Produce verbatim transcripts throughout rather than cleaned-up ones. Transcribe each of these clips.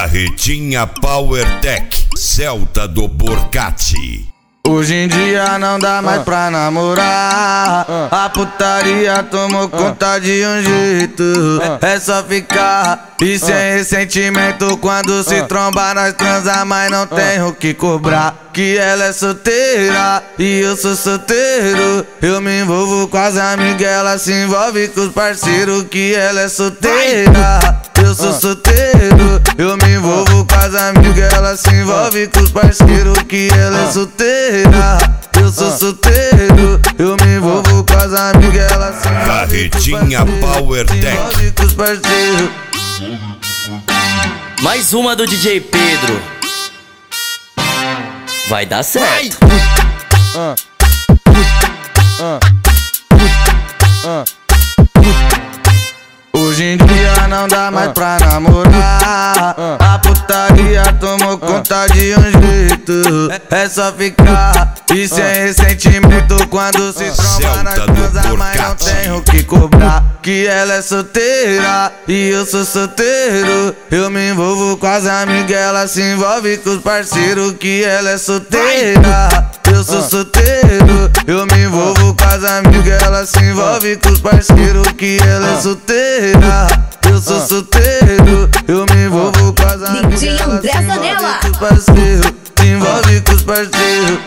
Carretinha PowerTech, Celta do Borgatti. Hoje em dia não dá mais pra namorar, a putaria tomou conta de um jeito. É só ficar e sem ressentimento. Quando se trombar nós transa, mas não tem o que cobrar. Que ela é solteira e eu sou solteiro. Eu me envolvo com as amigas, ela se envolve com os parceiros. Que ela é solteira, eu sou solteiro. Eu me envolvo com as amigas, ela se envolve com os parceiros. Que ela é solteira, eu sou solteiro. Eu me envolvo com as amigas, ela se envolve Carretinha PowerTech, com os parceiros. Mais uma do D J Pedro. Vai dar certo. Uh. Uh. Uh. Hoje em dia não dá mais pra namorar, a putaria tomou conta de um jeito. É só ficar e sem ressentimento. Quando se tromba nós transa, mas não tem o que cobrar. Que ela é solteira e eu sou solteiro. Eu me envolvo com as amigas, ela se envolve com os parceiros. Que ela é solteira, eu sou solteiro. Eu me envolvo com as amigas, ela se envolve com os parceiros. Que ela é solteira, eu sou solteiro. Eu me envolvo com as amigas, ela se envolve com os parceiros. Se envolve com os parceiros.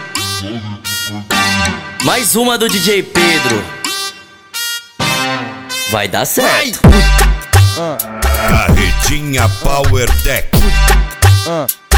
Mais uma do D J Pedro. Vai dar certo. Carretinha PowerTech.